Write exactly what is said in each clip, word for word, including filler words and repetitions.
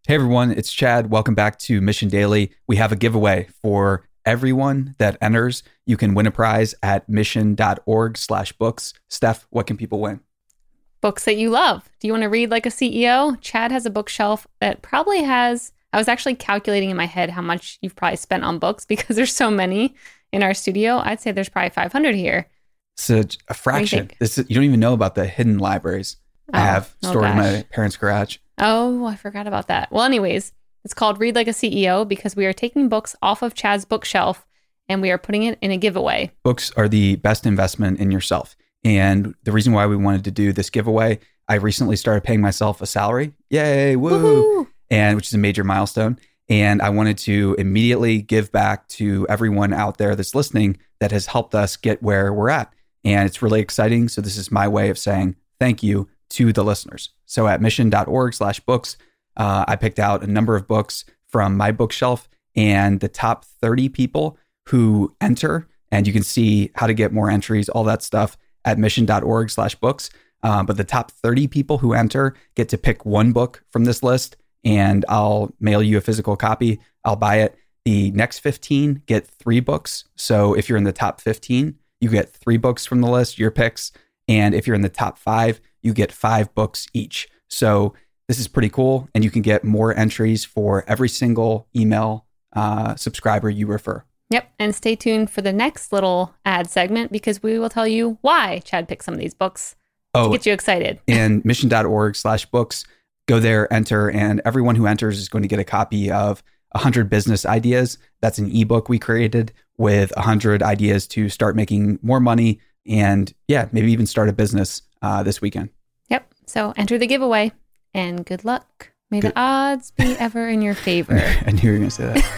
Hey everyone, it's Chad. Welcome back to Mission Daily. We have a giveaway for everyone that enters. You can win a prize at mission.org slash books. Steph, what can people win? Books that you love. Do you want to read like a C E O? Chad has a bookshelf that probably has, I was actually calculating in my head how much you've probably spent on books because there's so many in our studio. I'd say there's probably five hundred here. So a fraction. This is, you don't even know about the hidden libraries I Oh, have oh stored in gosh. my parents' garage. Oh, I forgot about that. Well, anyways, it's called Read Like a C E O because we are taking books off of Chad's bookshelf and we are putting it in a giveaway. Books are the best investment in yourself. And the reason why we wanted to do this giveaway, I recently started paying myself a salary. Yay, woo! Woohoo! And which is a major milestone. And I wanted to immediately give back to everyone out there that's listening that has helped us get where we're at. And it's really exciting. So this is my way of saying thank you to the listeners. So at mission.org slash books, uh, I picked out a number of books from my bookshelf and the top thirty people who enter, and you can see how to get more entries, all that stuff at mission.org slash books. Uh, but the top thirty people who enter get to pick one book from this list, and I'll mail you a physical copy. I'll buy it. The next fifteen get three books. So if you're in the top fifteen, you get three books from the list, your picks. And if you're in the top five, you get five books each. So this is pretty cool. And you can get more entries for every single email uh, subscriber you refer. Yep. And stay tuned for the next little ad segment because we will tell you why Chad picked some of these books Oh, to get you excited. and mission.org slash books, go there, enter, and everyone who enters is going to get a copy of one hundred Business Ideas. That's an ebook we created with one hundred ideas to start making more money and, yeah, maybe even start a business uh, this weekend. Yep. So enter the giveaway and good luck. May Good. the odds be ever in your favor. I knew you were going to say that.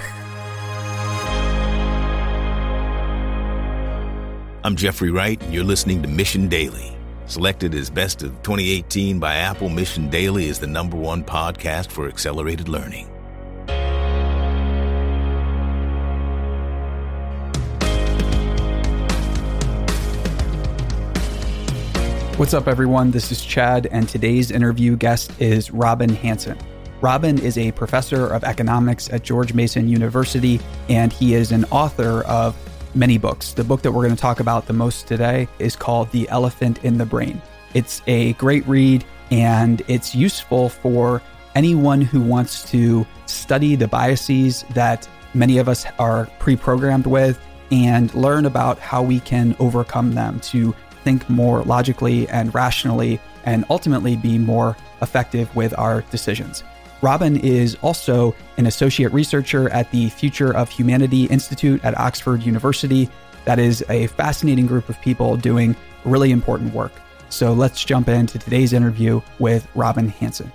I'm Jeffrey Wright, and you're listening to Mission Daily. Selected as Best of twenty eighteen by Apple, Mission Daily is the number one podcast for accelerated learning. What's up, everyone? This is Chad, and today's interview guest is Robin Hanson. Robin is a professor of economics at George Mason University, and he is an author of many books. The book that we're going to talk about the most today is called The Elephant in the Brain. It's a great read, and it's useful for anyone who wants to study the biases that many of us are pre-programmed with and learn about how we can overcome them to think more logically and rationally and ultimately be more effective with our decisions. Robin is also an associate researcher at the Future of Humanity Institute at Oxford University. That is a fascinating group of people doing really important work. So let's jump into today's interview with Robin Hanson.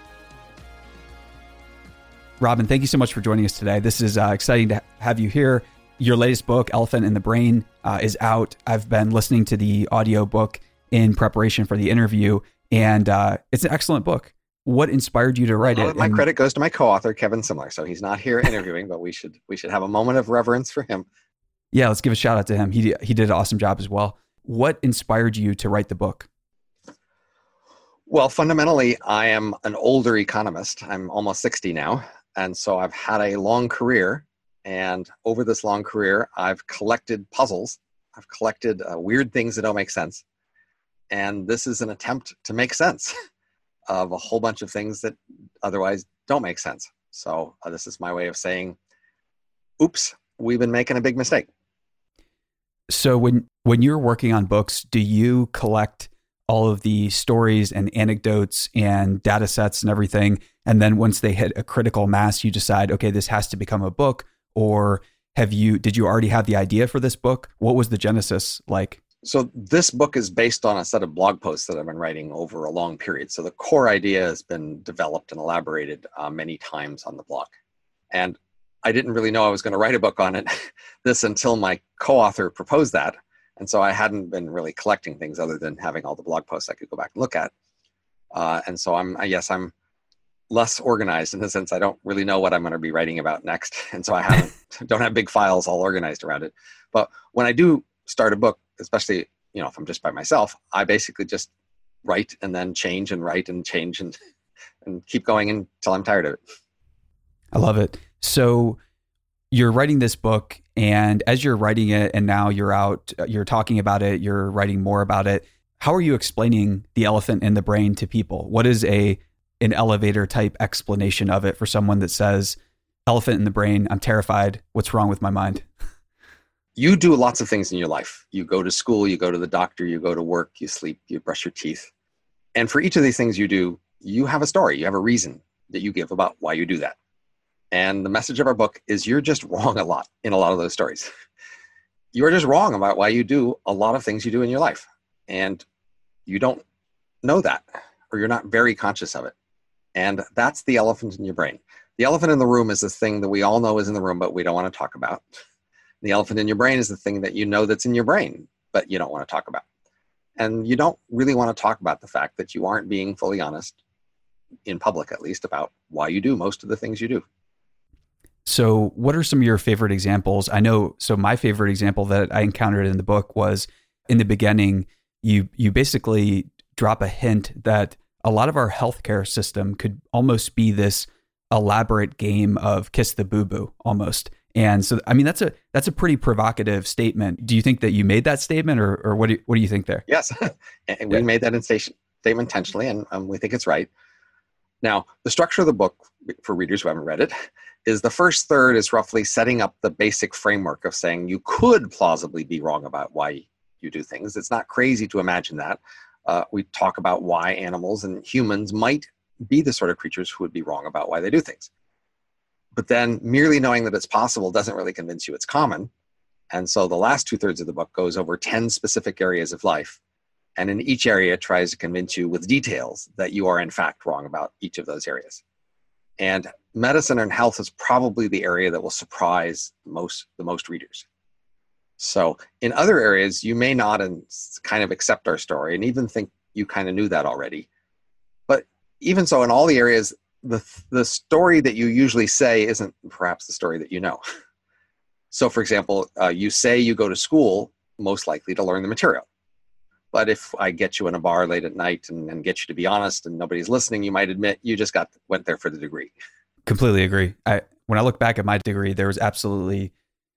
Robin, thank you so much for joining us today. This is uh, exciting to have you here. Your latest book, Elephant in the Brain, uh, is out. I've been listening to the audiobook in preparation for the interview, and uh, it's an excellent book. What inspired you to write All it? of my And- credit goes to my co-author, Kevin Simler. So he's not here interviewing, but we should we should have a moment of reverence for him. Yeah, let's give a shout out to him. He he did an awesome job as well. What inspired you to write the book? Well, fundamentally, I am an older economist. I'm almost sixty now. And so I've had a long career. And over this long career, I've collected puzzles. I've collected uh, weird things that don't make sense. And this is an attempt to make sense of a whole bunch of things that otherwise don't make sense. So uh, this is my way of saying, oops, we've been making a big mistake. So when when you're working on books, do you collect all of the stories and anecdotes and data sets and everything, and then once they hit a critical mass, you decide, okay, this has to become a book? Or have you did you already have the idea for this book? What was the genesis like? So this book is based on a set of blog posts that I've been writing over a long period. So the core idea has been developed and elaborated uh, many times on the blog. And I didn't really know I was going to write a book on it this until my co-author proposed that. And so I hadn't been really collecting things other than having all the blog posts I could go back and look at. Uh, and so I'm, I guess I'm less organized in the sense I don't really know what I'm going to be writing about next. And so I haven't, don't have big files all organized around it. But when I do start a book, especially, you know, if I'm just by myself, I basically just write and then change and write and change and and keep going until I'm tired of it. I love it. So you're writing this book, and as you're writing it and now you're out, you're talking about it, you're writing more about it. How are you explaining the elephant in the brain to people? What is a an elevator type explanation of it for someone that says, elephant in the brain, I'm terrified. What's wrong with my mind? You do lots of things in your life. You go to school, you go to the doctor, you go to work, you sleep, you brush your teeth. And for each of these things you do, you have a story, you have a reason that you give about why you do that. And the message of our book is you're just wrong a lot in a lot of those stories. You're just wrong about why you do a lot of things you do in your life. And you don't know that, or you're not very conscious of it. And that's the elephant in your brain. The elephant in the room is the thing that we all know is in the room, but we don't want to talk about. The elephant in your brain is the thing that you know that's in your brain, but you don't want to talk about. And you don't really want to talk about the fact that you aren't being fully honest, in public at least, about why you do most of the things you do. So what are some of your favorite examples? I know, so my favorite example that I encountered in the book was in the beginning, you you basically drop a hint that a lot of our healthcare system could almost be this elaborate game of kiss the boo-boo almost. And so, I mean, that's a that's a pretty provocative statement. Do you think that you made that statement, or or what do you, what do you think there? Yes, and we yeah. made that in station, statement intentionally, and um, we think it's right. Now, the structure of the book, for readers who haven't read it, is the first third is roughly setting up the basic framework of saying you could plausibly be wrong about why you do things. It's not crazy to imagine that. Uh, we talk about why animals and humans might be the sort of creatures who would be wrong about why they do things. But then merely knowing that it's possible doesn't really convince you it's common. And so the last two thirds of the book goes over ten specific areas of life. And in each area tries to convince you with details that you are in fact wrong about each of those areas. And medicine and health is probably the area that will surprise most the most readers. So in other areas, you may not and kind of accept our story and even think you kind of knew that already. But even so, in all the areas, the the story that you usually say isn't perhaps the story that you know. So for example, uh, you say you go to school most likely to learn the material. But if I get you in a bar late at night and, and get you to be honest and nobody's listening, you might admit you just got went there for the degree. Completely agree. I when I look back at my degree, there was absolutely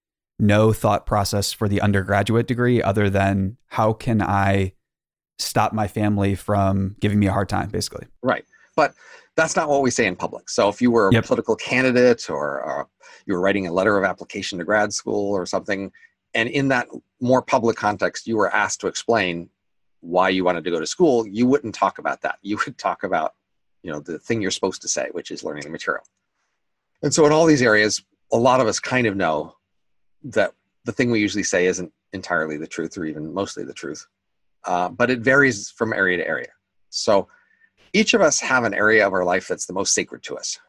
no thought process for the undergraduate degree other than how can I stop my family from giving me a hard time, basically. Right. But that's not what we say in public. So if you were a yep. political candidate or, or you were writing a letter of application to grad school or something, and in that more public context, you were asked to explain why you wanted to go to school, you wouldn't talk about that. You would talk about, you know, the thing you're supposed to say, which is learning the material. And so in all these areas, a lot of us kind of know that the thing we usually say isn't entirely the truth or even mostly the truth, uh, but it varies from area to area. So each of us have an area of our life that's the most sacred to us.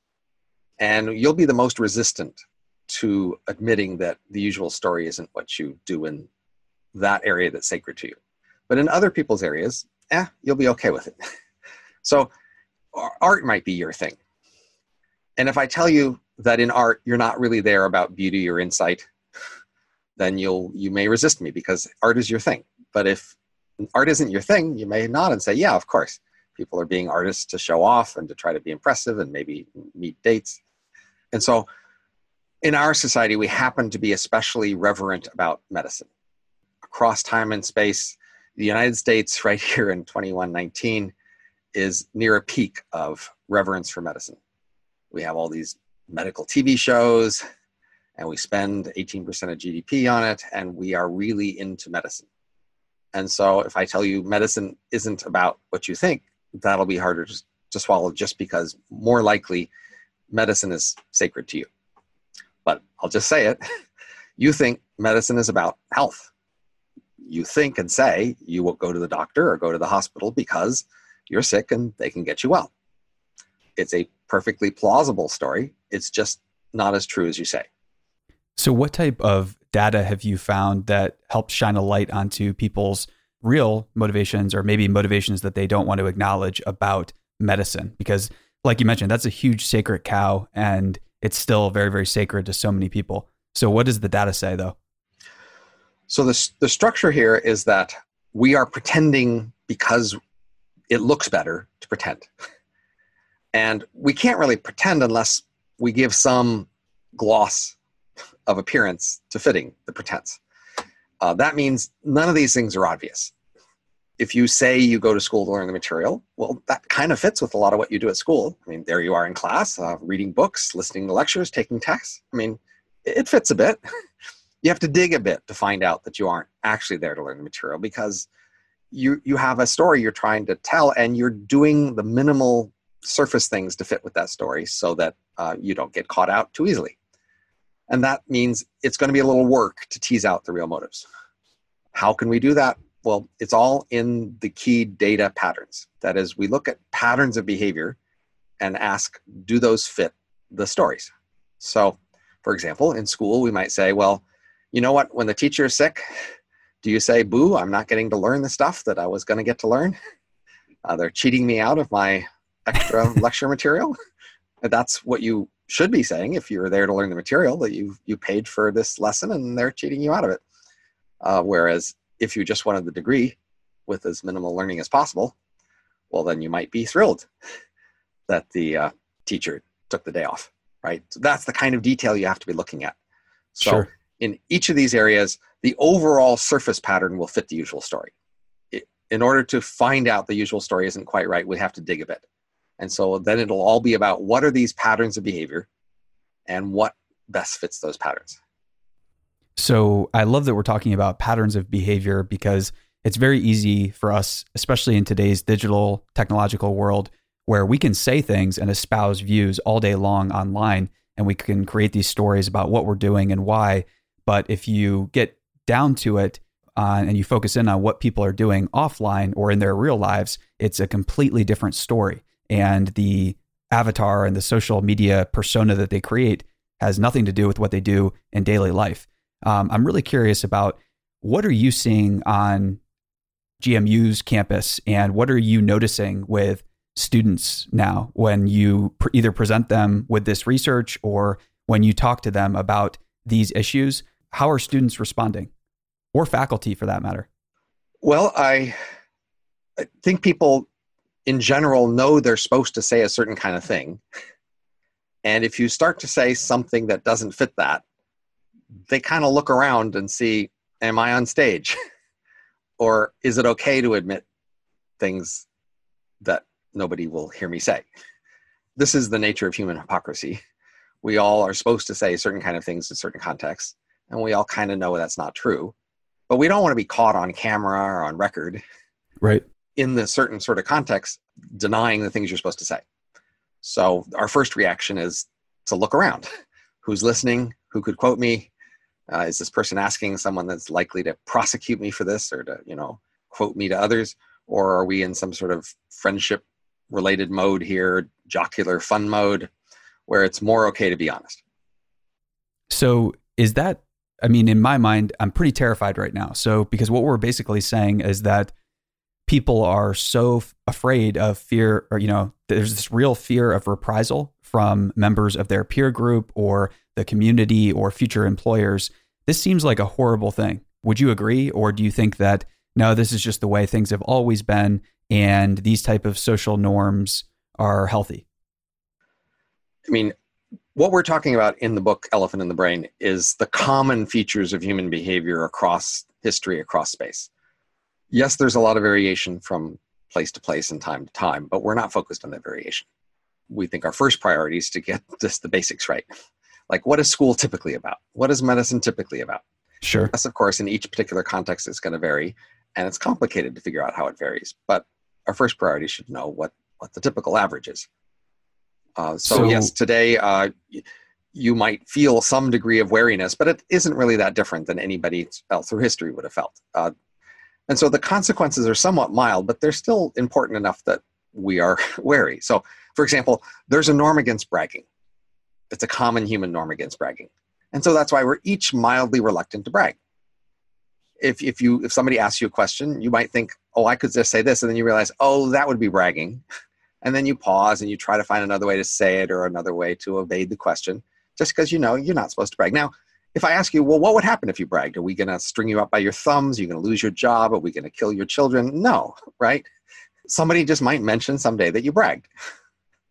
And you'll be the most resistant to admitting that the usual story isn't what you do in that area that's sacred to you. But in other people's areas, eh, you'll be okay with it. So art might be your thing. And if I tell you that in art, you're not really there about beauty or insight, then you'll you may resist me because art is your thing. But if art isn't your thing, you may nod and say, yeah, of course. People are being artists to show off and to try to be impressive and maybe meet dates. And so in our society, we happen to be especially reverent about medicine. Across time and space, the United States right here in twenty-one nineteen is near a peak of reverence for medicine. We have all these medical T V shows and we spend eighteen percent of G D P on it, and we are really into medicine. And so if I tell you medicine isn't about what you think, that'll be harder to, to swallow just because more likely medicine is sacred to you. But I'll just say it. You think medicine is about health. You think and say you will go to the doctor or go to the hospital because you're sick and they can get you well. It's a perfectly plausible story. It's just not as true as you say. So what type of data have you found that helps shine a light onto people's real motivations or maybe motivations that they don't want to acknowledge about medicine? Because like you mentioned, that's a huge sacred cow and it's still very, very sacred to so many people. So what does the data say though? So the, the structure here is that we are pretending because it looks better to pretend. And we can't really pretend unless we give some gloss of appearance to fitting the pretense. Uh, that means none of these things are obvious. If you say you go to school to learn the material, well, that kind of fits with a lot of what you do at school. I mean, there you are in class, uh, reading books, listening to lectures, taking tests. I mean, it fits a bit. You have to dig a bit to find out that you aren't actually there to learn the material, because you you have a story you're trying to tell, and you're doing the minimal surface things to fit with that story so that uh, you don't get caught out too easily. And that means it's going to be a little work to tease out the real motives. How can we do that? Well, it's all in the key data patterns. That is, we look at patterns of behavior and ask, do those fit the stories? So, for example, in school, we might say, well, you know what, when the teacher is sick, do you say, boo, I'm not getting to learn the stuff that I was going to get to learn? Uh, they're cheating me out of my extra lecture material? That's what you should be saying if you're there to learn the material, that you you paid for this lesson and they're cheating you out of it. Uh, whereas if you just wanted the degree with as minimal learning as possible, well, then you might be thrilled that the uh, teacher took the day off, right? So that's the kind of detail you have to be looking at. So sure. In each of these areas, the overall surface pattern will fit the usual story. It, in order to find out the usual story isn't quite right, we have to dig a bit. And so then it'll all be about what are these patterns of behavior and what best fits those patterns. So I love that we're talking about patterns of behavior, because it's very easy for us, especially in today's digital technological world, where we can say things and espouse views all day long online, and we can create these stories about what we're doing and why. But if you get down to it uh, and you focus in on what people are doing offline or in their real lives, it's a completely different story. And the avatar and the social media persona that they create has nothing to do with what they do in daily life. Um, I'm really curious about, what are you seeing on G M U's campus, and what are you noticing with students now when you pr- either present them with this research or when you talk to them about these issues? How are students responding, or faculty for that matter? Well, I, I think people in general know they're supposed to say a certain kind of thing. And if you start to say something that doesn't fit that, they kind of look around and see, am I on stage? Or is it okay to admit things that nobody will hear me say? This is the nature of human hypocrisy. We all are supposed to say certain kind of things in certain contexts, and we all kind of know that's not true. But we don't want to be caught on camera or on record. Right. In the certain sort of context, denying the things you're supposed to say. So our first reaction is to look around. Who's listening? Who could quote me? Uh, is this person asking someone that's likely to prosecute me for this, or to, you know, quote me to others? Or are we in some sort of friendship related mode here, jocular fun mode, where it's more okay to be honest? So is that, I mean, in my mind, I'm pretty terrified right now. So, because what we're basically saying is that people are so f- afraid of fear, or, you know, there's this real fear of reprisal from members of their peer group or the community or future employers. This seems like a horrible thing. Would you agree? Or do you think that, no, this is just the way things have always been, and these type of social norms are healthy? I mean, what we're talking about in the book, Elephant in the Brain, is the common features of human behavior across history, across space. Yes, there's a lot of variation from place to place and time to time, but we're not focused on that variation. We think our first priority is to get just the basics right. Like, what is school typically about? What is medicine typically about? Sure. Yes, of course, in each particular context, it's going to vary, and it's complicated to figure out how it varies. But our first priority should know what, what the typical average is. Uh, so, so yes, today uh, you might feel some degree of wariness, but it isn't really that different than anybody else through history would have felt. Uh, and so the consequences are somewhat mild, but they're still important enough that we are wary. So, for example, there's a norm against bragging. It's a common human norm against bragging. And so that's why we're each mildly reluctant to brag. If if you if somebody asks you a question, you might think, oh, I could just say this, and then you realize, oh, that would be bragging. And then you pause and you try to find another way to say it or another way to evade the question, just because you know you're not supposed to brag. Now, if I ask you, well, what would happen if you bragged? Are we going to string you up by your thumbs? Are you going to lose your job? Are we going to kill your children? No, right? Somebody just might mention someday that you bragged.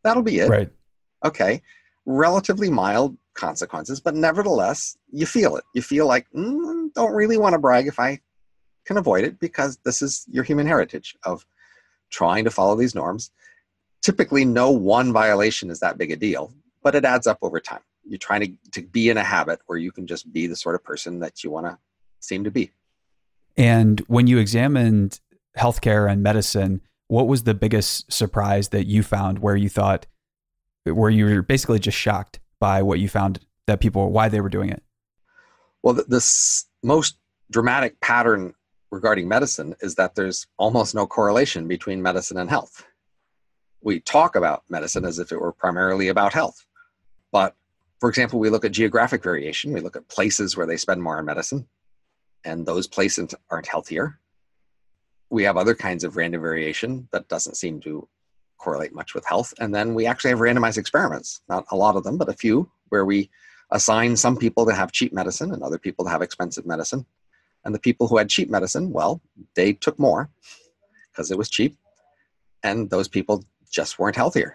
That'll be it. Right. Okay. Relatively mild consequences, but nevertheless, you feel it. You feel like, mm, don't really want to brag if I can avoid it, because this is your human heritage of trying to follow these norms. Typically, no one violation is that big a deal, but it adds up over time. You're trying to, to be in a habit where you can just be the sort of person that you want to seem to be. And when you examined healthcare and medicine, what was the biggest surprise that you found where you thought, where you were basically just shocked by what you found that people, why they were doing it? Well, the, the s- most dramatic pattern regarding medicine is that there's almost no correlation between medicine and health. We talk about medicine as if it were primarily about health. But for example, we look at geographic variation. We look at places where they spend more on medicine, and those places aren't healthier. We have other kinds of random variation that doesn't seem to correlate much with health. And then we actually have randomized experiments, not a lot of them, but a few, where we assign some people to have cheap medicine and other people to have expensive medicine. And the people who had cheap medicine, well, they took more because it was cheap. And those people just weren't healthier.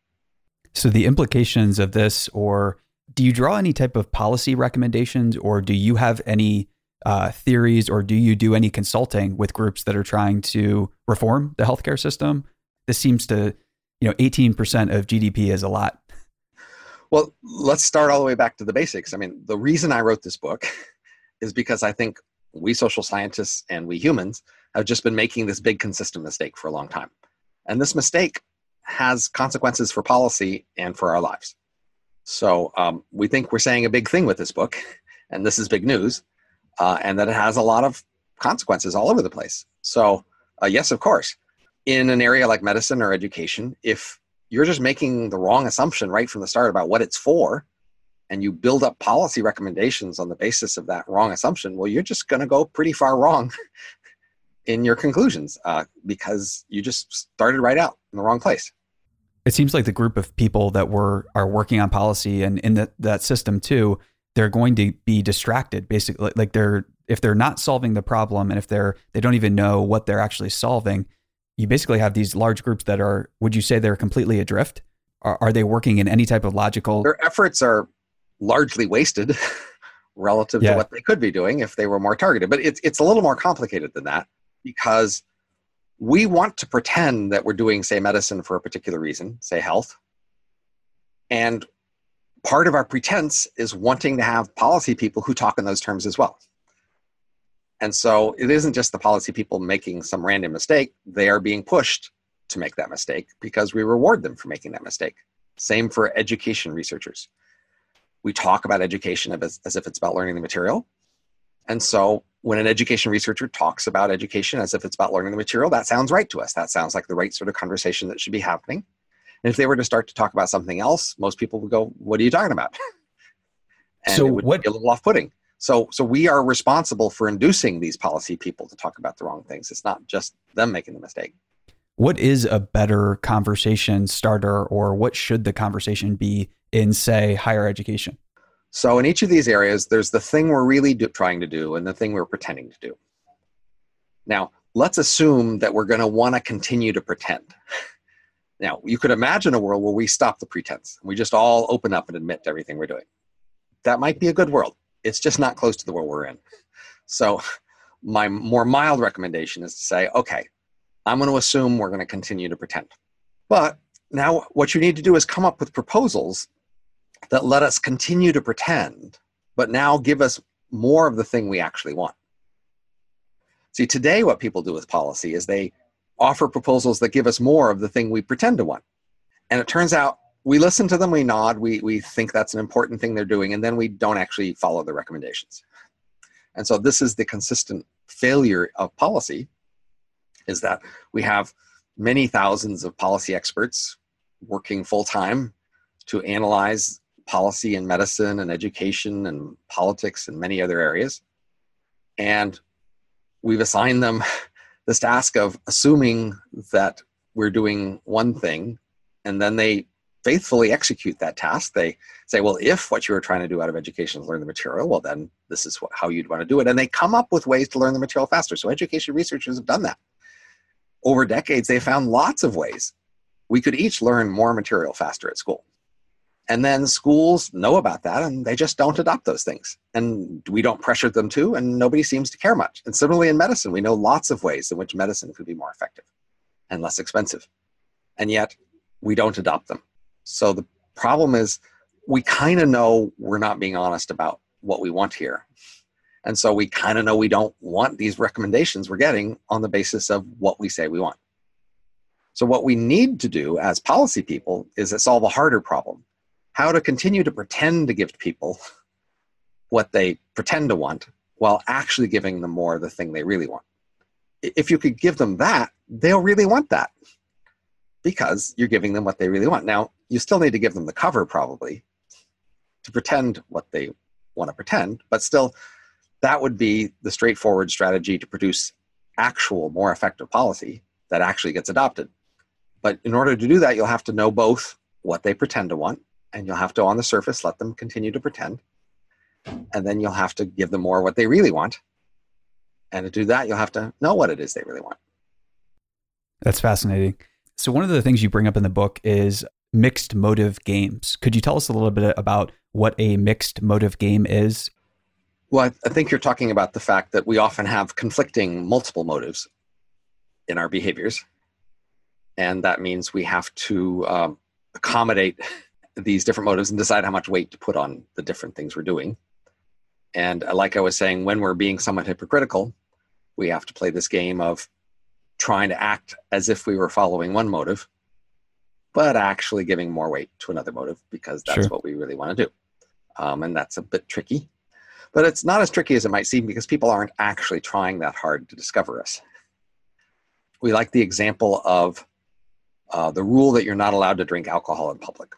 So the implications of this, or do you draw any type of policy recommendations, or do you have any uh, theories, or do you do any consulting with groups that are trying to reform the healthcare system? This seems to, you know, eighteen percent of G D P is a lot. Well, let's start all the way back to the basics. I mean, the reason I wrote this book is because I think we social scientists and we humans have just been making this big consistent mistake for a long time. And this mistake has consequences for policy and for our lives. So um, we think we're saying a big thing with this book, and this is big news, uh, and that it has a lot of consequences all over the place. So uh, yes, of course, in an area like medicine or education, if you're just making the wrong assumption right from the start about what it's for, and you build up policy recommendations on the basis of that wrong assumption, well, you're just going to go pretty far wrong in your conclusions uh, because you just started right out in the wrong place. It seems like the group of people that were are working on policy and in the, that system too, they're going to be distracted. Basically, like they're if they're not solving the problem, and if they're they don't even know what they're actually solving, you basically have these large groups that are. Would you say they're completely adrift? Are, are they working in any type of logical? Their efforts are largely wasted relative yeah. to what they could be doing if they were more targeted. But it's it's a little more complicated than that, because we want to pretend that we're doing, say, medicine for a particular reason, say health. And part of our pretense is wanting to have policy people who talk in those terms as well. And so it isn't just the policy people making some random mistake. They are being pushed to make that mistake because we reward them for making that mistake. Same for education researchers. We talk about education as, as if it's about learning the material. And so when an education researcher talks about education as if it's about learning the material, that sounds right to us. That sounds like the right sort of conversation that should be happening. And if they were to start to talk about something else, most people would go, what are you talking about? And so it would what, be a little off-putting. So, so we are responsible for inducing these policy people to talk about the wrong things. It's not just them making the mistake. What is a better conversation starter, or what should the conversation be in, say, higher education? So in each of these areas, there's the thing we're really do, trying to do and the thing we're pretending to do. Now, let's assume that we're going to want to continue to pretend. Now, you could imagine a world where we stop the pretense. We just all open up and admit to everything we're doing. That might be a good world. It's just not close to the world we're in. So my more mild recommendation is to say, okay, I'm going to assume we're going to continue to pretend. But now what you need to do is come up with proposals that let us continue to pretend, but now give us more of the thing we actually want. See, today what people do with policy is they offer proposals that give us more of the thing we pretend to want. And it turns out we listen to them, we nod, we, we think that's an important thing they're doing, and then we don't actually follow the recommendations. And so this is the consistent failure of policy, is that we have many thousands of policy experts working full-time to analyze policy in medicine and education and politics and many other areas. And we've assigned them this task of assuming that we're doing one thing, and then they faithfully execute that task. They say, well, if what you were trying to do out of education is learn the material, well, then this is what, how you'd want to do it. And they come up with ways to learn the material faster. So education researchers have done that. Over decades, they found lots of ways we could each learn more material faster at school. And then schools know about that and they just don't adopt those things. And we don't pressure them to, and nobody seems to care much. And similarly in medicine, we know lots of ways in which medicine could be more effective and less expensive. And yet we don't adopt them. So the problem is we kind of know we're not being honest about what we want here. And so we kind of know we don't want these recommendations we're getting on the basis of what we say we want. So what we need to do as policy people is to solve a harder problem. How to continue to pretend to give people what they pretend to want while actually giving them more of the thing they really want. If you could give them that, they'll really want that because you're giving them what they really want. Now, you still need to give them the cover probably to pretend what they want to pretend, but still that would be the straightforward strategy to produce actual, more effective policy that actually gets adopted. But in order to do that, you'll have to know both what they pretend to want, and you'll have to, on the surface, let them continue to pretend. And then you'll have to give them more what they really want. And to do that, you'll have to know what it is they really want. That's fascinating. So one of the things you bring up in the book is mixed motive games. Could you tell us a little bit about what a mixed motive game is? Well, I think you're talking about the fact that we often have conflicting multiple motives in our behaviors. And that means we have to um, accommodate these different motives and decide how much weight to put on the different things we're doing. And like I was saying, when we're being somewhat hypocritical, we have to play this game of trying to act as if we were following one motive, but actually giving more weight to another motive because that's Sure. what we really want to do. Um, and that's a bit tricky. But it's not as tricky as it might seem because people aren't actually trying that hard to discover us. We like the example of uh, the rule that you're not allowed to drink alcohol in public.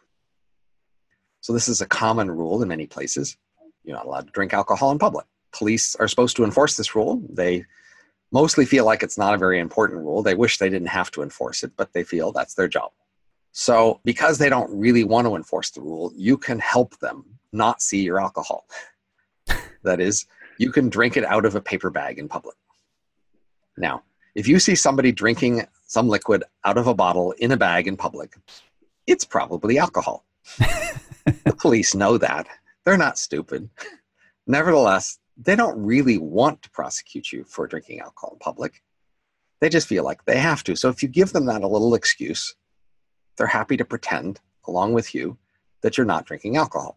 So this is a common rule in many places. You're not allowed to drink alcohol in public. Police are supposed to enforce this rule. They mostly feel like it's not a very important rule. They wish they didn't have to enforce it, but they feel that's their job. So because they don't really want to enforce the rule, you can help them not see your alcohol. That is, you can drink it out of a paper bag in public. Now, if you see somebody drinking some liquid out of a bottle in a bag in public, it's probably alcohol. The police know that. They're not stupid. Nevertheless, they don't really want to prosecute you for drinking alcohol in public. They just feel like they have to. So if you give them that a little excuse, they're happy to pretend, along with you, that you're not drinking alcohol.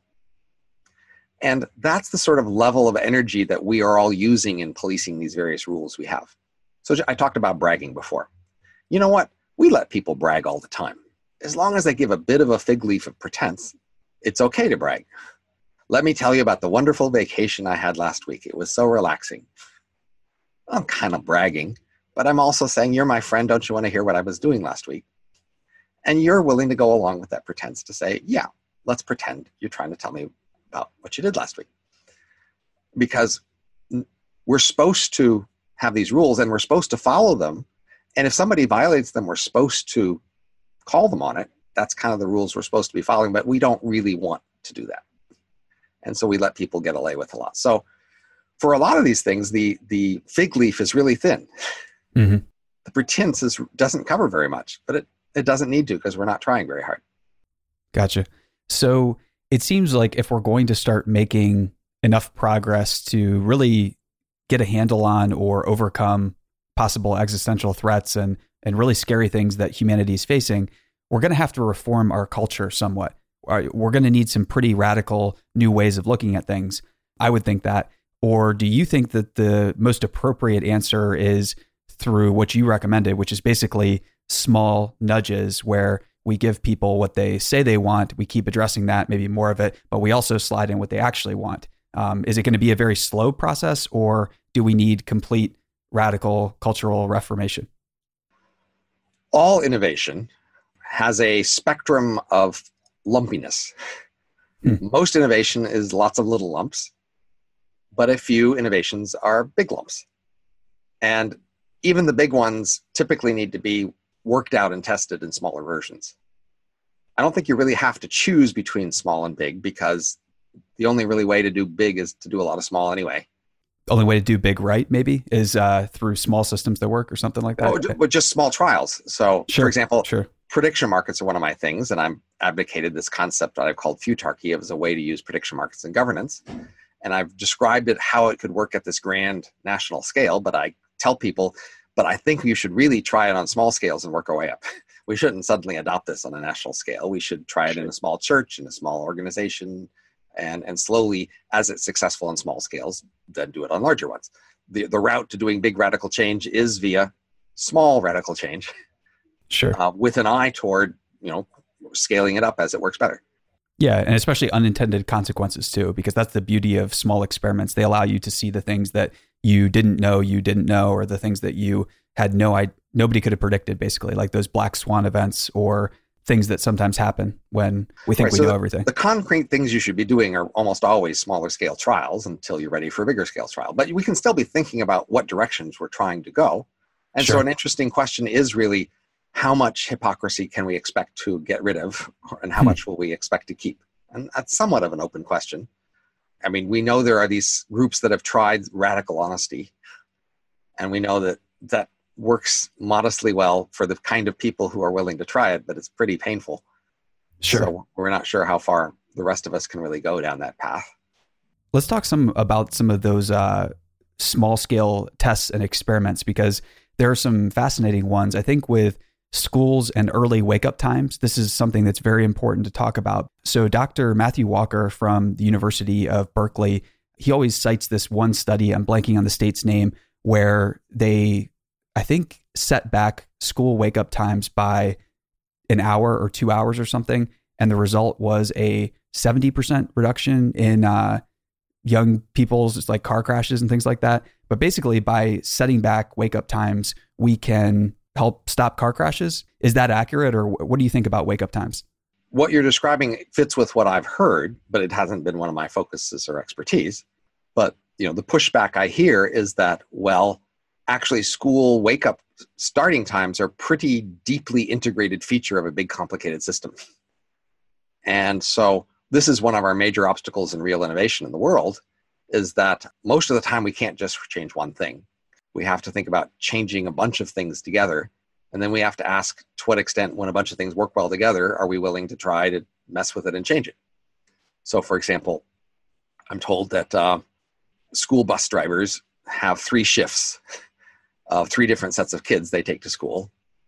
And that's the sort of level of energy that we are all using in policing these various rules we have. So I talked about bragging before. You know what? We let people brag all the time. As long as they give a bit of a fig leaf of pretense, it's okay to brag. Let me tell you about the wonderful vacation I had last week. It was so relaxing. I'm kind of bragging, but I'm also saying, you're my friend. Don't you want to hear what I was doing last week? And you're willing to go along with that pretense to say, yeah, let's pretend you're trying to tell me about what you did last week. Because we're supposed to have these rules and we're supposed to follow them. And if somebody violates them, we're supposed to call them on it. That's kind of the rules we're supposed to be following, but we don't really want to do that. And so we let people get away with a lot. So for a lot of these things, the the fig leaf is really thin. Mm-hmm. The pretense is, doesn't cover very much, but it, it doesn't need to because we're not trying very hard. Gotcha. So it seems like if we're going to start making enough progress to really get a handle on or overcome possible existential threats and, and really scary things that humanity is facing, we're going to have to reform our culture somewhat. We're going to need some pretty radical new ways of looking at things. I would think that. Or do you think that the most appropriate answer is through what you recommended, which is basically small nudges where we give people what they say they want, we keep addressing that, maybe more of it, but we also slide in what they actually want? Um, is it going to be a very slow process, or do we need complete radical cultural reformation? All innovation has a spectrum of lumpiness. Hmm. Most innovation is lots of little lumps, but a few innovations are big lumps. And even the big ones typically need to be worked out and tested in smaller versions. I don't think you really have to choose between small and big, because the only really way to do big is to do a lot of small anyway. The only way to do big right, maybe, is uh, through small systems that work or something like that? Oh, but just small trials. So, sure, for example, sure. prediction markets are one of my things, and I've advocated this concept that I've called futarchy as a way to use prediction markets in governance. And I've described it how it could work at this grand national scale, but I tell people, but I think you should really try it on small scales and work our way up. We shouldn't suddenly adopt this on a national scale. We should try it in a small church, in a small organization, and, and slowly, as it's successful on small scales, then do it on larger ones. The, the route to doing big radical change is via small radical change. Sure. Uh, with an eye toward, you know, scaling it up as it works better. Yeah, and especially unintended consequences too, because that's the beauty of small experiments. They allow you to see the things that you didn't know you didn't know, or the things that you had no idea, nobody could have predicted, basically, like those black swan events or things that sometimes happen when we think right, we so know the, everything. The concrete things you should be doing are almost always smaller scale trials until you're ready for a bigger scale trial. But we can still be thinking about what directions we're trying to go. And sure. So an interesting question is really, how much hypocrisy can we expect to get rid of, and how hmm. much will we expect to keep? And that's somewhat of an open question. I mean, we know there are these groups that have tried radical honesty, and we know that that works modestly well for the kind of people who are willing to try it, but it's pretty painful. Sure. So we're not sure how far the rest of us can really go down that path. Let's talk some about some of those uh, small scale tests and experiments, because there are some fascinating ones. I think with schools and early wake-up times, this is something that's very important to talk about. So Doctor Matthew Walker from the University of Berkeley, he always cites this one study, I'm blanking on the state's name, where they, I think, set back school wake-up times by an hour or two hours or something. And the result was a seventy percent reduction in uh, young people's just like car crashes and things like that. But basically, by setting back wake-up times, we can help stop car crashes. Is that accurate, or what do you think about wake-up times? What you're describing fits with what I've heard, but it hasn't been one of my focuses or expertise. But, you know, the pushback I hear is that, well, actually school wake-up starting times are pretty deeply integrated feature of a big complicated system. And so this is one of our major obstacles in real innovation in the world, is that most of the time we can't just change one thing. We have to think about changing a bunch of things together. And then we have to ask, to what extent, when a bunch of things work well together, are we willing to try to mess with it and change it? So, for example, I'm told that uh, school bus drivers have three shifts of three different sets of kids they take to school.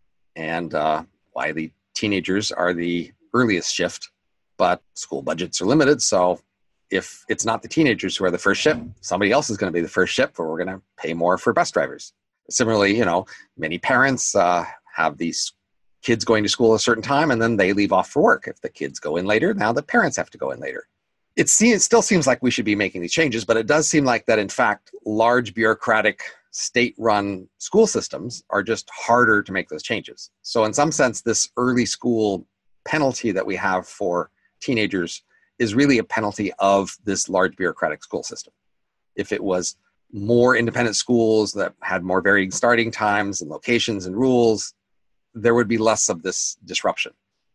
And uh, why the teenagers are the earliest shift, but school budgets are limited. So if it's not the teenagers who are the first shift, somebody else is going to be the first shift, or we're going to pay more for bus drivers. Similarly, you know, many parents uh, have these kids going to school at a certain time, and then they leave off for work. If the kids go in later, now the parents have to go in later. It, seems, it still seems like we should be making these changes, but it does seem like that, in fact, large bureaucratic state-run school systems are just harder to make those changes. So in some sense, this early school penalty that we have for teenagers is really a penalty of this large bureaucratic school system. If it was more independent schools that had more varying starting times and locations and rules, there would be less of this disruption,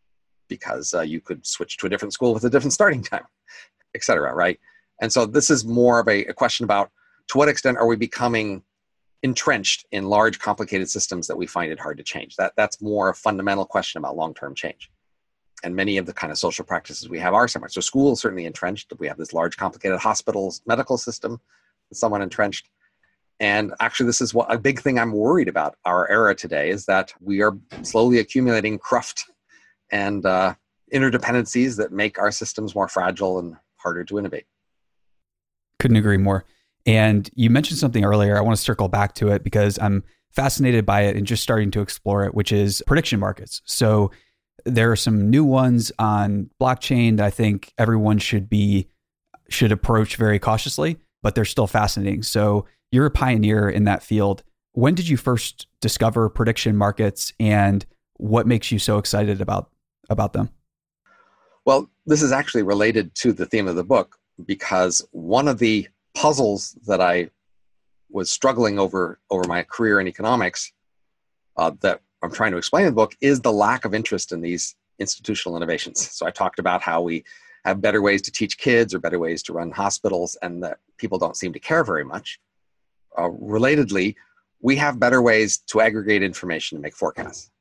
because uh, you could switch to a different school with a different starting time, et cetera, right? And so this is more of a, a question about, to what extent are we becoming entrenched in large, complicated systems that we find it hard to change? That, that's more a fundamental question about long-term change. And many of the kind of social practices we have are somewhat. So school is certainly entrenched. We have this large, complicated hospitals, medical system that's somewhat entrenched. And actually, this is what a big thing I'm worried about our era today, is that we are slowly accumulating cruft and uh, interdependencies that make our systems more fragile and harder to innovate. Couldn't agree more. And you mentioned something earlier. I want to circle back to it because I'm fascinated by it and just starting to explore it, which is prediction markets. So there are some new ones on blockchain that I think everyone should be should approach very cautiously, but they're still fascinating. So you're a pioneer in that field. When did you first discover prediction markets, and what makes you so excited about about them? Well, this is actually related to the theme of the book, because one of the puzzles that I was struggling over over my career in economics uh, that I'm trying to explain in the book is the lack of interest in these institutional innovations. So I talked about how we have better ways to teach kids or better ways to run hospitals, and that people don't seem to care very much. Uh, relatedly, we have better ways to aggregate information and make forecasts.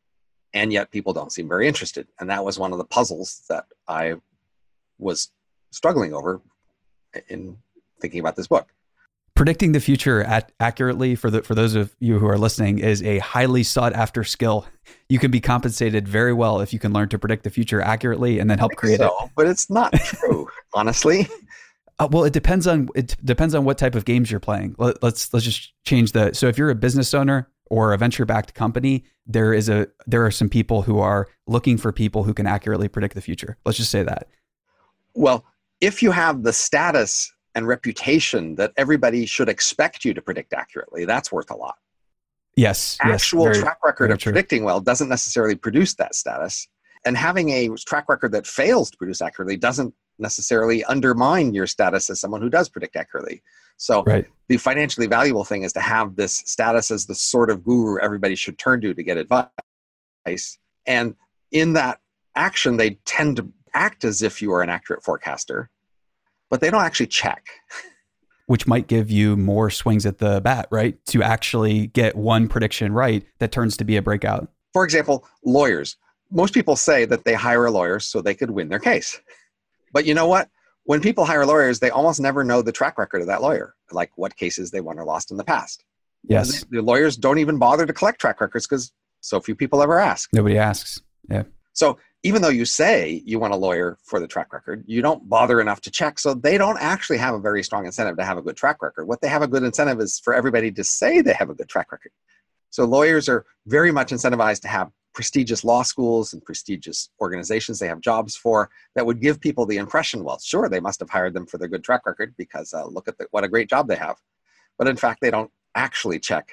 And yet people don't seem very interested. And that was one of the puzzles that I was struggling over in thinking about this book. Predicting the future at, accurately, for the for those of you who are listening, is a highly sought after skill. You can be compensated very well if you can learn to predict the future accurately and then help create so, it. But it's not true, honestly. Uh, well, it depends on it depends on what type of games you're playing. Let, let's let's just change the. So if you're a business owner or a venture-backed company, there is a there are some people who are looking for people who can accurately predict the future. Let's just say that. Well, if you have the status and reputation that everybody should expect you to predict accurately, that's worth a lot. Yes. Actual yes, very, track record of true. predicting well doesn't necessarily produce that status. And having a track record that fails to produce accurately doesn't necessarily undermine your status as someone who does predict accurately. So right. The financially valuable thing is to have this status as the sort of guru everybody should turn to to get advice. And in that action, they tend to act as if you are an accurate forecaster, but they don't actually check. Which might give you more swings at the bat, right? To actually get one prediction right that turns to be a breakout. For example, lawyers. Most people say that they hire a lawyer so they could win their case. But you know what? When people hire lawyers, they almost never know the track record of that lawyer, like what cases they won or lost in the past. Yes. The, the lawyers don't even bother to collect track records because so few people ever ask. Nobody asks. Yeah. So even though you say you want a lawyer for the track record, you don't bother enough to check. So they don't actually have a very strong incentive to have a good track record. What they have a good incentive is for everybody to say they have a good track record. So lawyers are very much incentivized to have prestigious law schools and prestigious organizations they have jobs for that would give people the impression, well, sure, they must have hired them for their good track record because uh, look at the, what a great job they have. But in fact, they don't actually check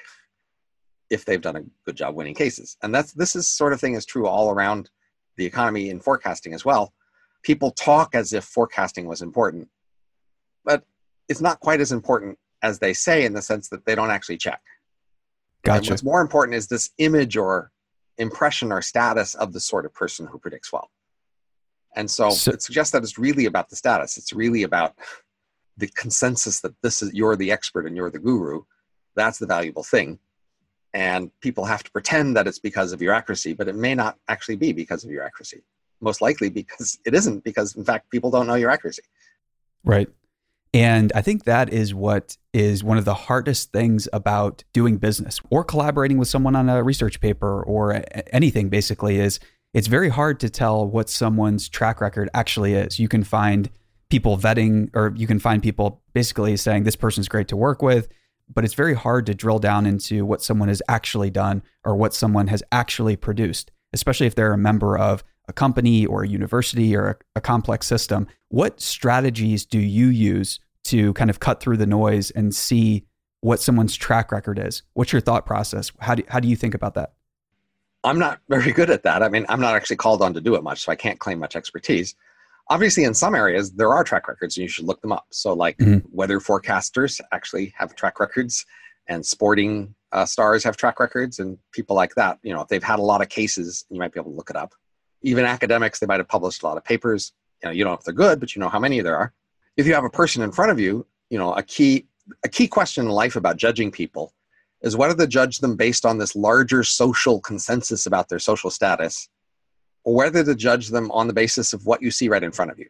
if they've done a good job winning cases. And that's this is sort of thing is true all around the economy and forecasting as well. People talk as if forecasting was important, but it's not quite as important as they say in the sense that they don't actually check. Gotcha. And what's more important is this image or impression or status of the sort of person who predicts well. And so, so it suggests that it's really about the status. It's really about the consensus that this is you're the expert and you're the guru. That's the valuable thing. And people have to pretend that it's because of your accuracy, but it may not actually be because of your accuracy. Most likely because it isn't, because in fact, people don't know your accuracy. Right. And I think that is what is one of the hardest things about doing business or collaborating with someone on a research paper or anything, basically, is it's very hard to tell what someone's track record actually is. You can find people vetting, or you can find people basically saying this person's great to work with, but it's very hard to drill down into what someone has actually done or what someone has actually produced, especially if they're a member of a company or a university or a, a complex system. What strategies do you use to kind of cut through the noise and see what someone's track record is? What's your thought process? How do, how do you think about that? I'm not very good at that. I mean, I'm not actually called on to do it much, so I can't claim much expertise. Obviously, in some areas, there are track records and you should look them up. So like mm-hmm. weather forecasters actually have track records, and sporting uh, stars have track records, and people like that, you know, if they've had a lot of cases, you might be able to look it up. Even academics, they might have published a lot of papers. You know, you don't know if they're good, but you know how many there are. If you have a person in front of you, you know, a key a key question in life about judging people is whether to judge them based on this larger social consensus about their social status, or whether to judge them on the basis of what you see right in front of you.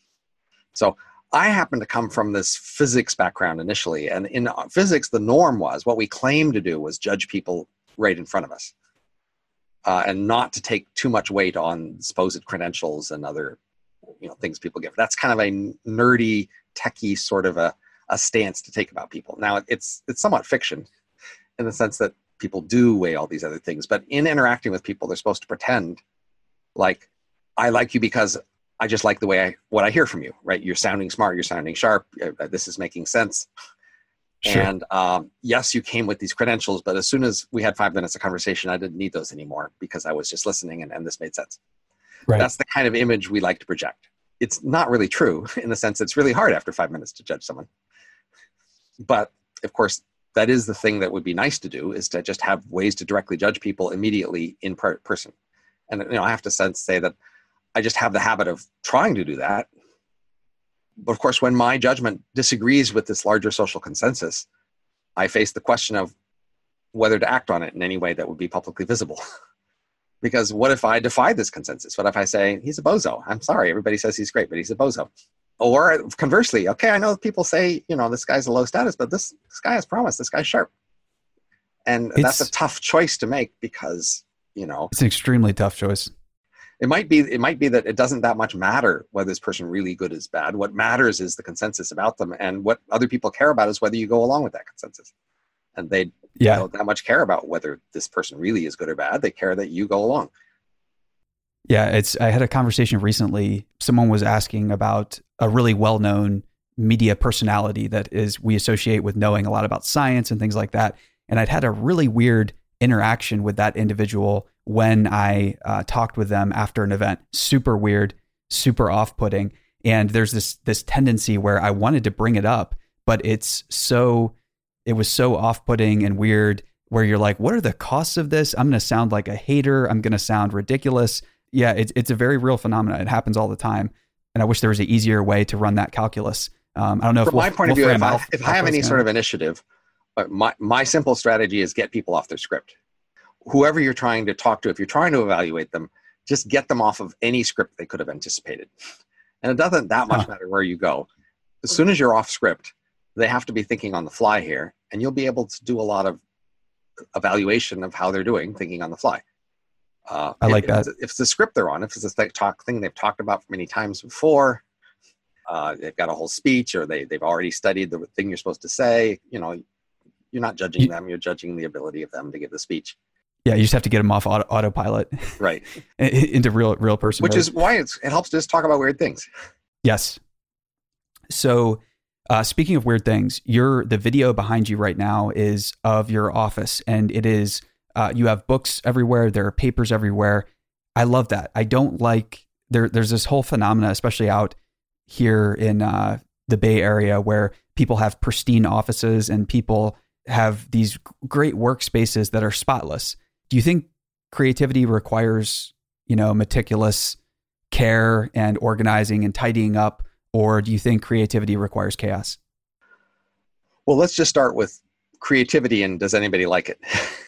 So I happen to come from this physics background initially, and in physics, the norm was, what we claimed to do was judge people right in front of us, uh, and not to take too much weight on supposed credentials and other, you know, things people give. That's kind of a nerdy, techie sort of a, a stance to take about people. Now, it's it's somewhat fiction in the sense that people do weigh all these other things, but in interacting with people, they're supposed to pretend like, I like you because I just like the way I, what I hear from you, right? You're sounding smart, you're sounding sharp, uh, this is making sense. Sure. And um, yes, you came with these credentials, but as soon as we had five minutes of conversation, I didn't need those anymore because I was just listening and, and this made sense. Right. That's the kind of image we like to project. It's not really true in the sense it's really hard after five minutes to judge someone. But of course, that is the thing that would be nice to do, is to just have ways to directly judge people immediately in per- person. And, you know, I have to sense, say that I just have the habit of trying to do that. But of course, when my judgment disagrees with this larger social consensus, I face the question of whether to act on it in any way that would be publicly visible. Because what if I defy this consensus? What if I say, he's a bozo? I'm sorry, everybody says he's great, but he's a bozo. Or conversely, okay, I know people say, you know, this guy's a low status, but this, this guy has promise, this guy's sharp. And It's- that's a tough choice to make because, you know, It's an extremely tough choice. it might be it might be that it doesn't that much matter whether this person really good is bad. What matters is the consensus about them, and what other people care about is whether you go along with that consensus. And they Yeah. don't that much care about whether this person really is good or bad. They care that you go along. Yeah, it's. I had a conversation recently. Someone was asking about a really well-known media personality that is we associate with knowing a lot about science and things like that. And I'd had a really weird interaction with that individual when I uh, talked with them after an event. Super weird, super off-putting. And there's this this tendency where I wanted to bring it up, but it's so it was so off-putting and weird. Where you're like, what are the costs of this? I'm going to sound like a hater. I'm going to sound ridiculous. Yeah, it's it's a very real phenomenon. It happens all the time, and I wish there was an easier way to run that calculus. Um, I don't know. From if we'll, my point of we'll view, if frame I, Alpha- if I have any Alpha's sort gonna- of initiative, uh, my my simple strategy is get people off their script. Whoever you're trying to talk to, if you're trying to evaluate them, just get them off of any script they could have anticipated. And it doesn't that much Huh. matter where you go. As soon as you're off script, they have to be thinking on the fly here, and you'll be able to do a lot of evaluation of how they're doing, thinking on the fly. Uh, I like if, that. If it's the script they're on, if it's a th- talk thing they've talked about many times before, uh, they've got a whole speech, or they they've already studied the thing you're supposed to say. You know, you're not judging You- them; you're judging the ability of them to give the speech. Yeah, you just have to get them off auto, autopilot Right. into real real person. Which mode. is why it's, it helps to just talk about weird things. Yes. So, uh, speaking of weird things, your the video behind you right now is of your office, and it is uh, you have books everywhere. There are papers everywhere. I love that. I don't like there. There's this whole phenomena, especially out here in uh, the Bay Area, where people have pristine offices and people have these great workspaces that are spotless. Do you think creativity requires, you know, meticulous care and organizing and tidying up? Or do you think creativity requires chaos? Well, let's just start with creativity and does anybody like it?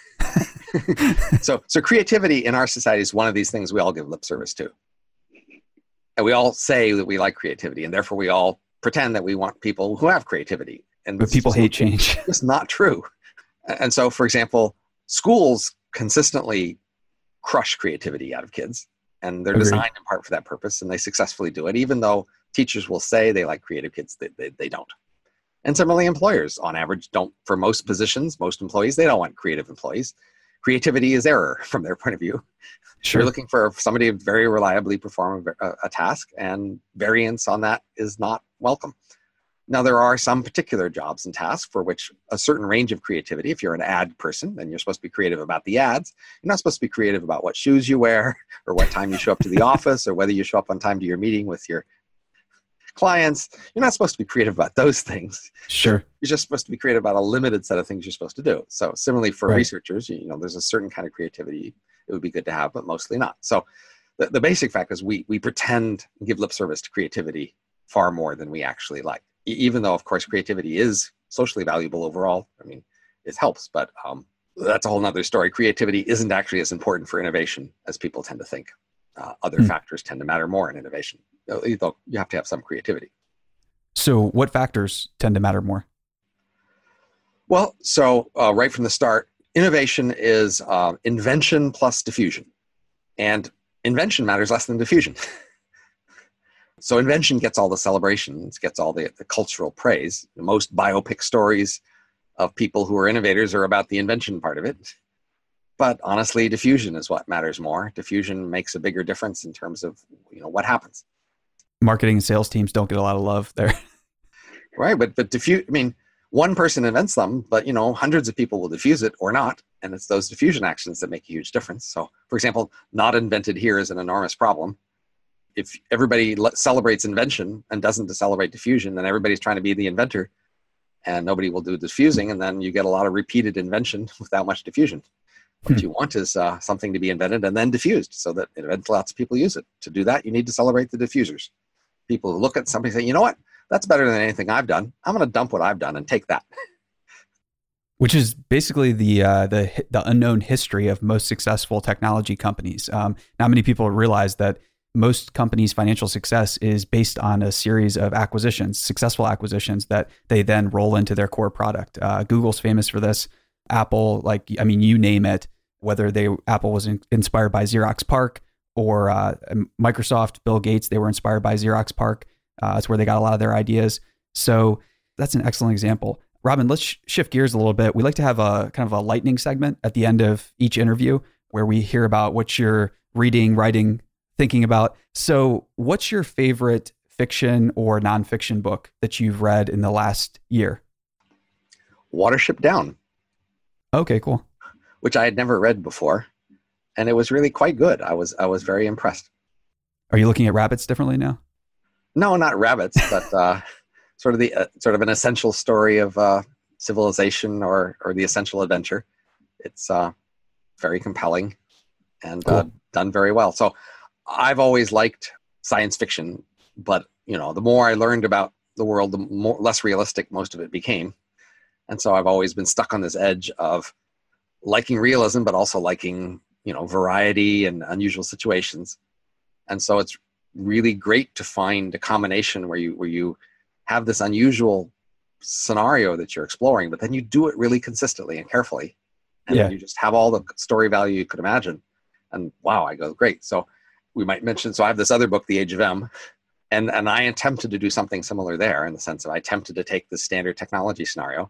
so, so creativity in our society is one of these things we all give lip service to. And we all say that we like creativity, and therefore we all pretend that we want people who have creativity. And But people hate change. It's not true. And so, for example, schools consistently crush creativity out of kids, and they're Agreed. designed in part for that purpose, and they successfully do it, even though teachers will say they like creative kids, they, they, they don't. And similarly, employers, on average, don't, for most positions, most employees, they don't want creative employees. Creativity is error from their point of view. Sure. You're looking for somebody to very reliably perform a, a task, and variance on that is not welcome. Now, there are some particular jobs and tasks for which a certain range of creativity, if you're an ad person, then you're supposed to be creative about the ads. You're not supposed to be creative about what shoes you wear or what time you show up to the office or whether you show up on time to your meeting with your clients. You're not supposed to be creative about those things. Sure. You're just supposed to be creative about a limited set of things you're supposed to do. So similarly for Right. researchers, you know, there's a certain kind of creativity it would be good to have, but mostly not. So the, the basic fact is we we pretend and give lip service to creativity far more than we actually like. E- even though, of course, creativity is socially valuable overall. I mean, it helps, but um, that's a whole nother story. Creativity isn't actually as important for innovation as people tend to think. Uh, other Hmm. factors tend to matter more in innovation, though though you have to have some creativity. So what factors tend to matter more? Well, so uh, right from the start, innovation is uh, invention plus diffusion. And invention matters less than diffusion. So invention gets all the celebrations, gets all the, the cultural praise. Most biopic stories of people who are innovators are about the invention part of it. But honestly, diffusion is what matters more. Diffusion makes a bigger difference in terms of, you know, what happens. Marketing and sales teams don't get a lot of love there. Right, but but diffuse. I mean, one person invents them, but you know, hundreds of people will diffuse it or not, and it's those diffusion actions that make a huge difference. So, for example, not invented here is an enormous problem. If everybody le- celebrates invention and doesn't celebrate diffusion, then everybody's trying to be the inventor, and nobody will do diffusing, and then you get a lot of repeated invention without much diffusion. What Hmm. you want is uh, something to be invented and then diffused, so that it, lots of people use it. To do that, you need to celebrate the diffusers. People who look at somebody and say, you know what? That's better than anything I've done. I'm going to dump what I've done and take that. which is basically the uh, the the unknown history of most successful technology companies. Um, not many people realize that most companies' financial success is based on a series of acquisitions, successful acquisitions that they then roll into their core product. Uh, Google's famous for this. Apple, like, I mean, you name it, whether they Apple was in, inspired by Xerox PARC or uh, Microsoft, Bill Gates, they were inspired by Xerox PARC. Uh, that's where they got a lot of their ideas. So that's an excellent example. Robin, let's sh- shift gears a little bit. We like to have a kind of a lightning segment at the end of each interview where we hear about what you're reading, writing, thinking about. So what's your favorite fiction or nonfiction book that you've read in the last year? Watership Down. Okay, cool. Which I had never read before. And it was really quite good. I was I was very impressed. Are you looking at rabbits differently now? No, not rabbits, but uh, sort of the uh, sort of an essential story of uh, civilization or or the essential adventure. It's uh, very compelling and Cool. uh, done very well. So I've always liked science fiction, but you know, the more I learned about the world, the more less realistic most of it became. And so I've always been stuck on this edge of liking realism, but also liking, you know, variety and unusual situations. And so it's really great to find a combination where you where you have this unusual scenario that you're exploring, but then you do it really consistently and carefully. And Yeah. then you just have all the story value you could imagine. And wow, I go, great. So we might mention, so I have this other book, The Age of M, and, and I attempted to do something similar there in the sense of I attempted to take the standard technology scenario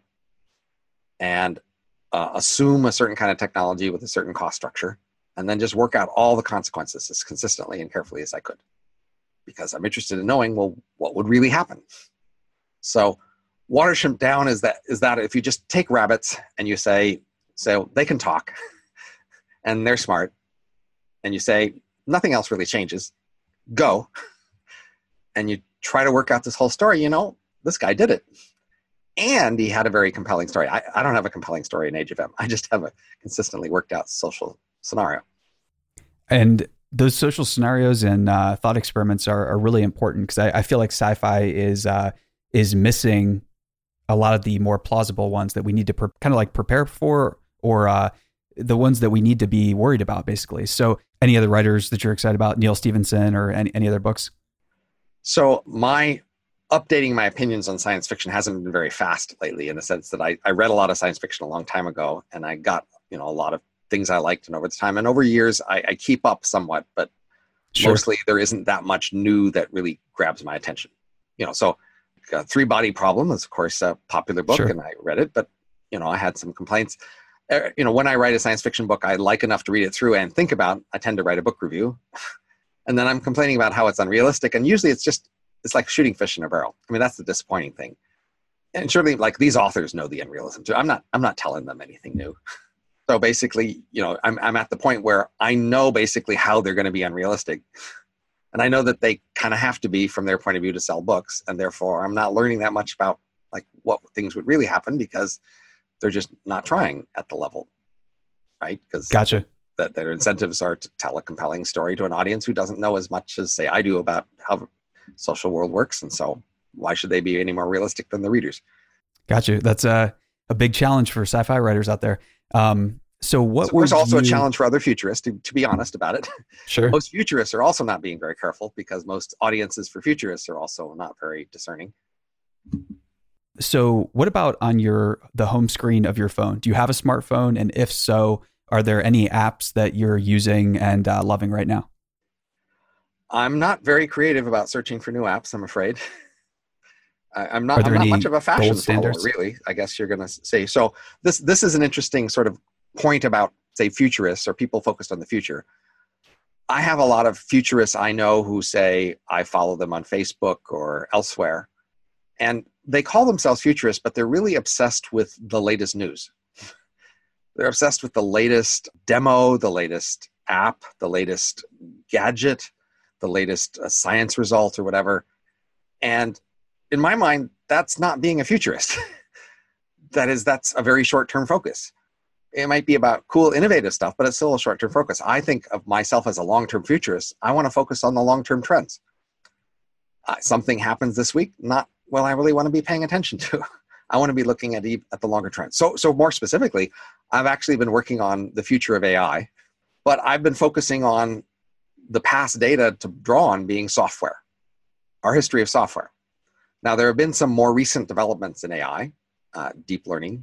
and uh, assume a certain kind of technology with a certain cost structure, and then just work out all the consequences as consistently and carefully as I could. Because I'm interested in knowing, well, what would really happen? So Watership Down is that is that if you just take rabbits and you say, so they can talk and they're smart, and you say, nothing else really changes, go. And you try to work out this whole story, you know, this guy did it. And he had a very compelling story. I, I don't have a compelling story in Age of M. I just have a consistently worked out social scenario. And those social scenarios and uh, thought experiments are, are really important because I, I feel like sci-fi is uh, is missing a lot of the more plausible ones that we need to pre- kind of like prepare for, or uh, the ones that we need to be worried about, basically. So any other writers that you're excited about, Neil Stephenson or any, any other books? So my updating my opinions on science fiction hasn't been very fast lately, in the sense that I, I read a lot of science fiction a long time ago, and I got, you know, a lot of things I liked, and over the time and over years, I, I keep up somewhat, but Sure. mostly there isn't that much new that really grabs my attention. You know, so uh, Three Body Problem is, of course, a popular book, Sure. and I read it, but, you know, I had some complaints. Uh, you know, when I write a science fiction book I like enough to read it through and think about, I tend to write a book review, and then I'm complaining about how it's unrealistic, and usually it's just, it's like shooting fish in a barrel. I mean, that's the disappointing thing. And surely, like, these authors know the unrealism too. I'm not, I'm not telling them anything new. So basically, you know, I'm, I'm at the point where I know basically how they're going to be unrealistic. And I know that they kind of have to be from their point of view to sell books. And therefore, I'm not learning that much about like what things would really happen because they're just not trying at the level, right? Because Gotcha. that their incentives are to tell a compelling story to an audience who doesn't know as much as, say, I do about how social world works. And so why should they be any more realistic than the readers? Gotcha. That's a, a big challenge for sci-fi writers out there. Um, so what so there's would also you... a challenge for other futurists, to, to be honest about it. Sure. Most futurists are also not being very careful because most audiences for futurists are also not very discerning. So what about on your the home screen of your phone? Do you have a smartphone? And if so, are there any apps that you're using and uh, loving right now? I'm not very creative about searching for new apps, I'm afraid. I, I'm not, Are there I'm not any much of a fashion gold follower, standards? really, I guess you're going to say. So this this is an interesting sort of point about, say, futurists or people focused on the future. I have a lot of futurists I know who say I follow them on Facebook or elsewhere, and they call themselves futurists, but they're really obsessed with the latest news. They're obsessed with the latest demo, the latest app, the latest gadget, the latest uh, science result or whatever. And in my mind, that's not being a futurist. That is, that's a very short-term focus. It might be about cool, innovative stuff, but it's still a short-term focus. I think of myself as a long-term futurist. I want to focus on the long-term trends. Uh, something happens this week, not, well, I really want to be paying attention to. I want to be looking at at the longer trend. So, so more specifically, I've actually been working on the future of A I, but I've been focusing on the past data to draw on being software, our history of software. Now, there have been some more recent developments in A I, uh, deep learning,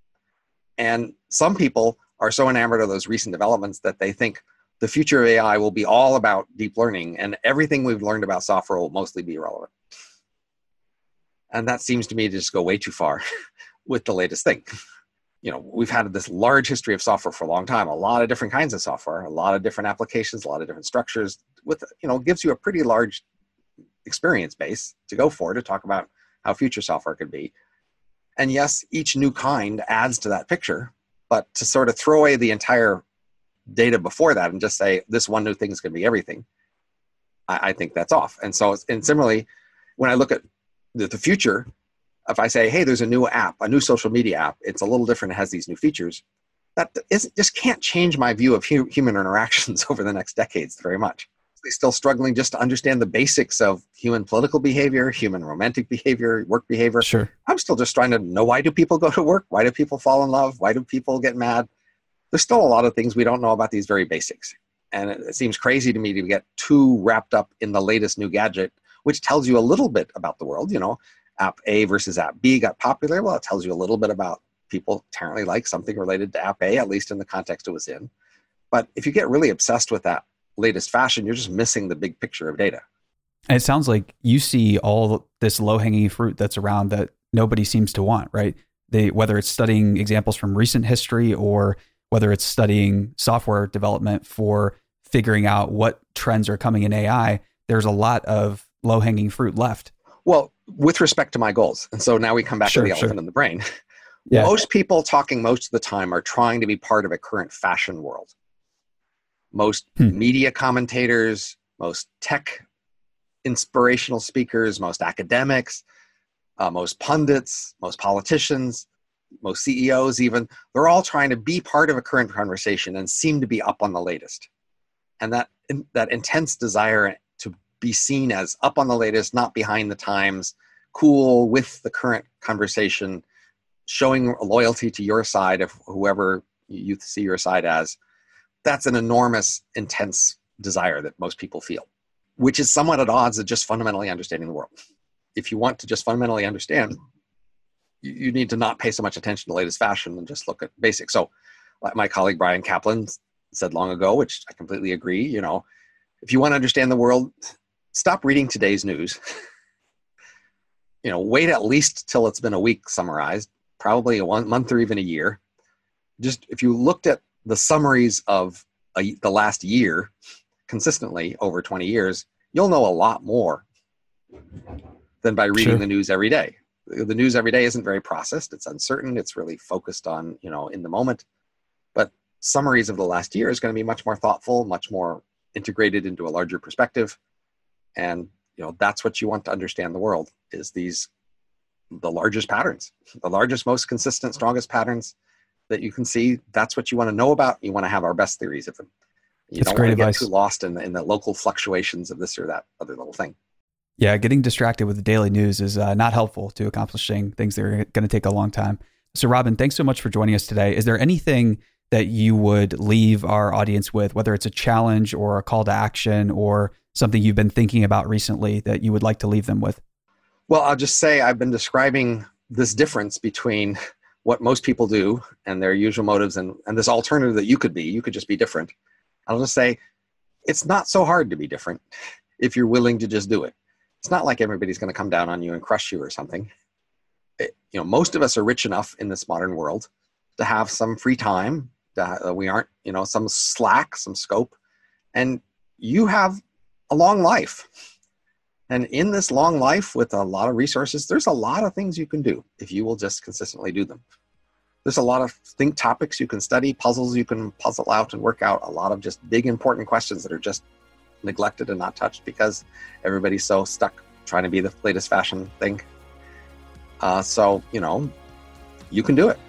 and some people are so enamored of those recent developments that they think the future of A I will be all about deep learning, and everything we've learned about software will mostly be irrelevant. And that seems to me to just go way too far with the latest thing. You know, we've had this large history of software for a long time, a lot of different kinds of software, a lot of different applications, a lot of different structures with, you know, gives you a pretty large experience base to go for to talk about how future software could be. And yes, each new kind adds to that picture, but to sort of throw away the entire data before that and just say this one new thing is going to be everything, I, I think that's off. And so, and similarly, when I look at the, the future, if I say, hey, there's a new app, a new social media app, it's a little different, it has these new features, that is, just can't change my view of hu- human interactions over the next decades very much. They're still struggling just to understand the basics of human political behavior, human romantic behavior, work behavior. Sure. I'm still just trying to know, why do people go to work? Why do people fall in love? Why do people get mad? There's still a lot of things we don't know about these very basics. And it, it seems crazy to me to get too wrapped up in the latest new gadget, which tells you a little bit about the world. You know, app A versus app B got popular. Well, it tells you a little bit about people apparently like something related to app A, at least in the context it was in. But if you get really obsessed with that latest fashion, you're just missing the big picture of data. And it sounds like you see all this low-hanging fruit that's around that nobody seems to want, right? They, whether it's studying examples from recent history or whether it's studying software development for figuring out what trends are coming in A I, there's a lot of low-hanging fruit left. Well, with respect to my goals, and so now we come back Sure, to the sure. elephant in the brain. Yeah. Most people talking most of the time are trying to be part of a current fashion world. Most Hmm. media commentators, most tech inspirational speakers, most academics, uh, most pundits, most politicians, most C E Os even, they're all trying to be part of a current conversation and seem to be up on the latest. And that that intense desire to be seen as up on the latest, not behind the times, cool with the current conversation, showing loyalty to your side of whoever you see your side as, that's an enormous, intense desire that most people feel, which is somewhat at odds with just fundamentally understanding the world. If you want to just fundamentally understand, you, you need to not pay so much attention to the latest fashion and just look at basics. So like my colleague Brian Kaplan said long ago, which I completely agree, you know, if you want to understand the world, stop reading today's news. You know, wait at least till it's been a week summarized, probably a one month or even a year. Just if you looked at the summaries of a, the last year consistently over twenty years, you'll know a lot more than by reading Sure. the news every day. The news every day isn't very processed. It's uncertain. It's really focused on, you know, in the moment. But summaries of the last year is going to be much more thoughtful, much more integrated into a larger perspective. And, you know, that's what you want to understand the world, is these, the largest patterns, the largest, most consistent, strongest patterns that you can see. That's what you want to know about. You want to have our best theories of them. You That's don't great want to get advice. too lost in the, in the local fluctuations of this or that other little thing. Yeah, getting distracted with the daily news is uh, not helpful to accomplishing things that are going to take a long time. So Robin, thanks so much for joining us today. Is there anything that you would leave our audience with, whether it's a challenge or a call to action or something you've been thinking about recently that you would like to leave them with? Well, I'll just say I've been describing this difference between what most people do and their usual motives and, and this alternative that you could be. You could just be different. I'll just say it's not so hard to be different if you're willing to just do it. It's not like everybody's going to come down on you and crush you or something. It, you know, most of us are rich enough in this modern world to have some free time. Uh, we aren't, you know, some slack, some scope, and you have a long life. And in this long life with a lot of resources, there's a lot of things you can do if you will just consistently do them. There's a lot of think topics you can study, puzzles you can puzzle out and work out, a lot of just big important questions that are just neglected and not touched because everybody's so stuck trying to be the latest fashion thing. Uh, so, you know, you can do it.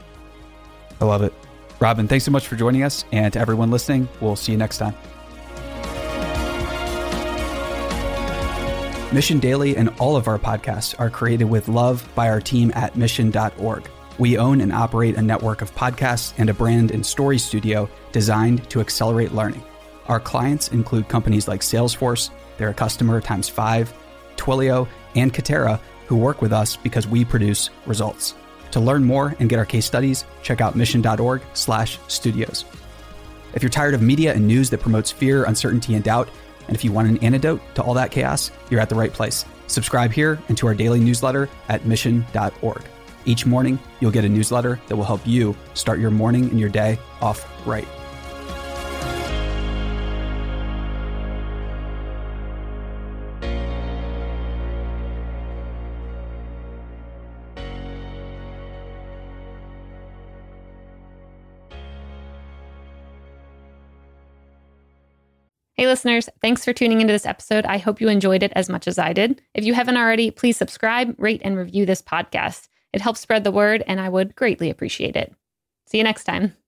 I love it. Robin, thanks so much for joining us. And to everyone listening, we'll see you next time. Mission Daily and all of our podcasts are created with love by our team at mission dot org. We own and operate a network of podcasts and a brand and story studio designed to accelerate learning. Our clients include companies like Salesforce, they're a customer times five, Twilio, and Katera, who work with us because we produce results. To learn more and get our case studies, check out mission dot org slash studios. If you're tired of media and news that promotes fear, uncertainty, and doubt, and if you want an antidote to all that chaos, you're at the right place. Subscribe here and to our daily newsletter at mission dot org. Each morning, you'll get a newsletter that will help you start your morning and your day off right. Hey listeners, thanks for tuning into this episode. I hope you enjoyed it as much as I did. If you haven't already, please subscribe, rate, and review this podcast. It helps spread the word, and I would greatly appreciate it. See you next time.